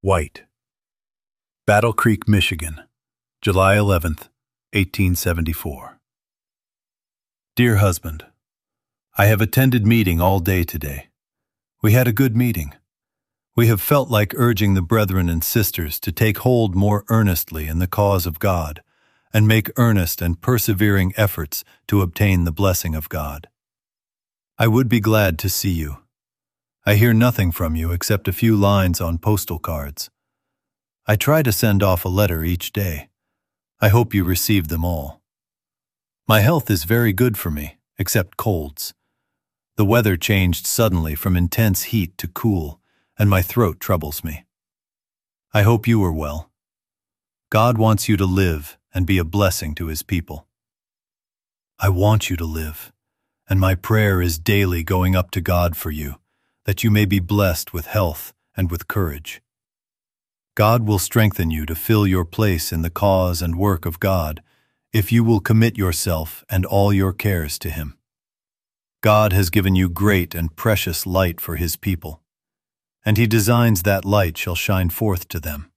White. Battle Creek, Michigan, July 11th, 1874. Dear husband, I have attended meeting all day today. We had a good meeting. We have felt like urging the brethren and sisters to take hold more earnestly in the cause of God and make earnest and persevering efforts to obtain the blessing of God. I would be glad to see you. I hear nothing from you except a few lines on postal cards. I try to send off a letter each day. I hope you receive them all. My health is very good for me, except colds. The weather changed suddenly from intense heat to cool, and my throat troubles me. I hope you are well. God wants you to live and be a blessing to His people. I want you to live, and my prayer is daily going up to God for you, that you may be blessed with health and with courage. God will strengthen you to fill your place in the cause and work of God if you will commit yourself and all your cares to Him. God has given you great and precious light for His people, and He designs that light shall shine forth to them.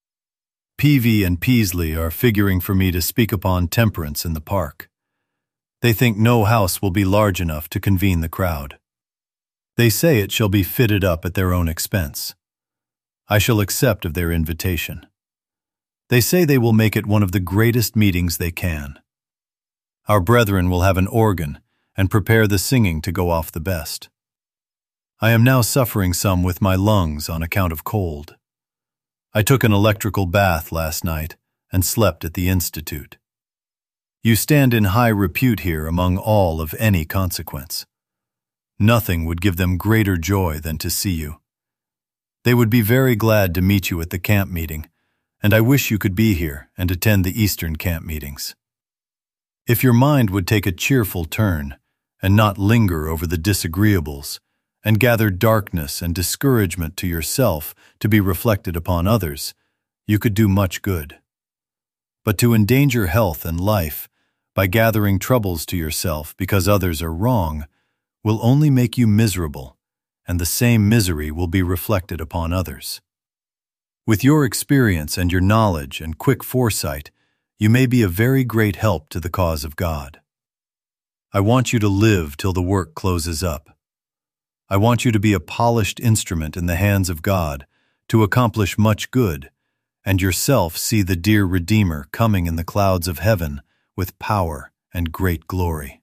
Peavy and Peasley are figuring for me to speak upon temperance in the park. They think no house will be large enough to convene the crowd. They say it shall be fitted up at their own expense. I shall accept of their invitation. They say they will make it one of the greatest meetings they can. Our brethren will have an organ and prepare the singing to go off the best. I am now suffering some with my lungs on account of cold. I took an electrical bath last night and slept at the Institute. You stand in high repute here among all of any consequence. Nothing would give them greater joy than to see you. They would be very glad to meet you at the camp meeting, and I wish you could be here and attend the Eastern camp meetings. If your mind would take a cheerful turn and not linger over the disagreeables, and gather darkness and discouragement to yourself to be reflected upon others, you could do much good. But to endanger health and life by gathering troubles to yourself because others are wrong will only make you miserable, and the same misery will be reflected upon others. With your experience and your knowledge and quick foresight, you may be a very great help to the cause of God. I want you to live till the work closes up. I want you to be a polished instrument in the hands of God to accomplish much good, and yourself see the dear Redeemer coming in the clouds of heaven with power and great glory.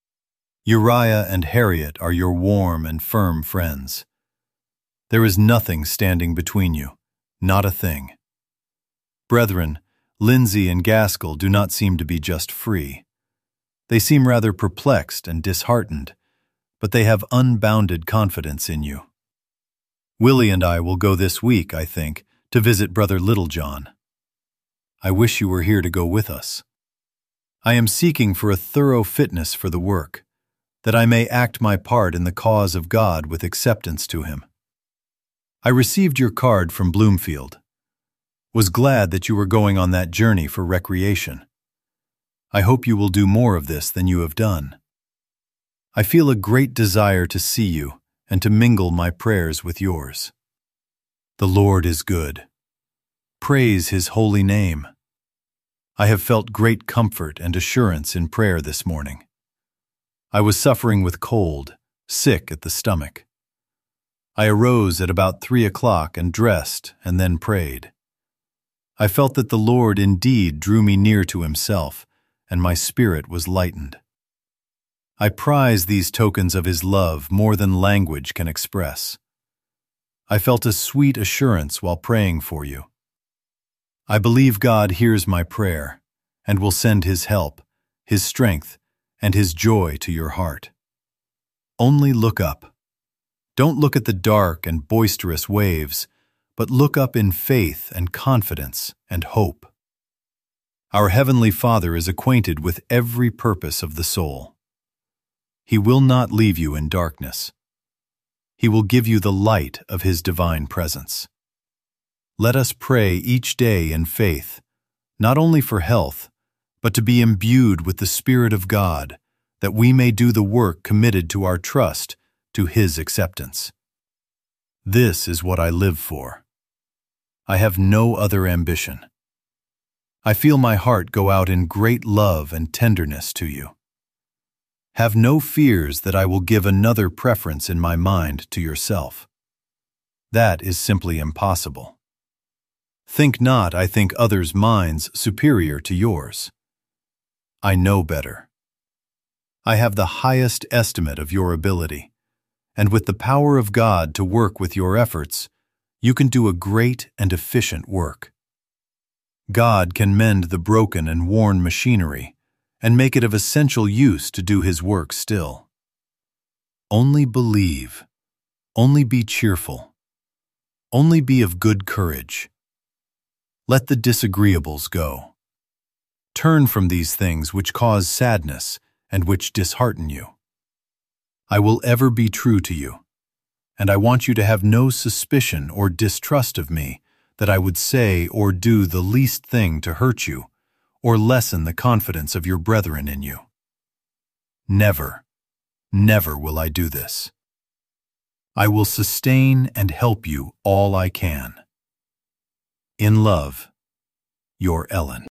Uriah and Harriet are your warm and firm friends. There is nothing standing between you, not a thing. Brethren, Lindsay and Gaskell do not seem to be just free. They seem rather perplexed and disheartened, but they have unbounded confidence in you. Willie and I will go this week, I think, to visit Brother Littlejohn. I wish you were here to go with us. I am seeking for a thorough fitness for the work, that I may act my part in the cause of God with acceptance to Him. I received your card from Bloomfield. Was glad that you were going on that journey for recreation. I hope you will do more of this than you have done. I feel a great desire to see you and to mingle my prayers with yours. The Lord is good. Praise His holy name. I have felt great comfort and assurance in prayer this morning. I was suffering with cold, sick at the stomach. I arose at about 3 o'clock and dressed and then prayed. I felt that the Lord indeed drew me near to Himself, and my spirit was lightened. I prize these tokens of His love more than language can express. I felt a sweet assurance while praying for you. I believe God hears my prayer and will send His help, His strength, and His joy to your heart. Only look up. Don't look at the dark and boisterous waves, but look up in faith and confidence and hope. Our Heavenly Father is acquainted with every purpose of the soul. He will not leave you in darkness. He will give you the light of His divine presence. Let us pray each day in faith, not only for health, but to be imbued with the Spirit of God, that we may do the work committed to our trust to His acceptance. This is what I live for. I have no other ambition. I feel my heart go out in great love and tenderness to you. Have no fears that I will give another preference in my mind to yourself. That is simply impossible. Think not I think others' minds superior to yours. I know better. I have the highest estimate of your ability, and with the power of God to work with your efforts, you can do a great and efficient work. God can mend the broken and worn machinery and make it of essential use to do His work still. Only believe, only be cheerful, only be of good courage. Let the disagreeables go. Turn from these things which cause sadness and which dishearten you. I will ever be true to you, and I want you to have no suspicion or distrust of me that I would say or do the least thing to hurt you or lessen the confidence of your brethren in you. Never, never will I do this. I will sustain and help you all I can. In love, your Ellen.